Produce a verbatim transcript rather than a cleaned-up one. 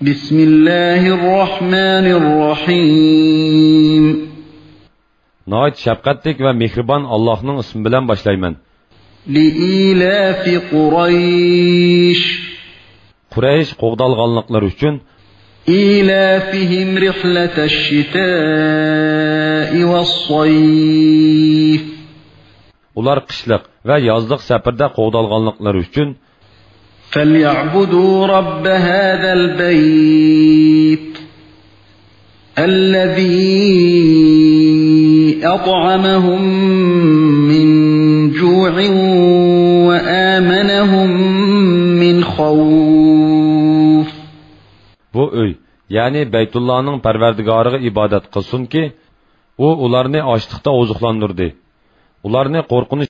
بسم الله الرحمن الرحيم Nəhayət şəfqətlik və mehriban Allah'ın ismi bilen başlayman. لإيلاف قريش Quraysh qoğdalğanlıqlar üçün إيلافهم رحلة الشتاء والصيف ular qishliq və yazlıq səfərdə qoğdalğanlıqlar üçün فليعبدوا رب هذا البيت الذي أطعمهم من جوع وآمنهم من خوف. Bu öy, yani Beytullah'ın Pərverdigarıga ibadet qılsın ki, o ularını açlıqda ozuqlandırdı. Ularını qorxunuş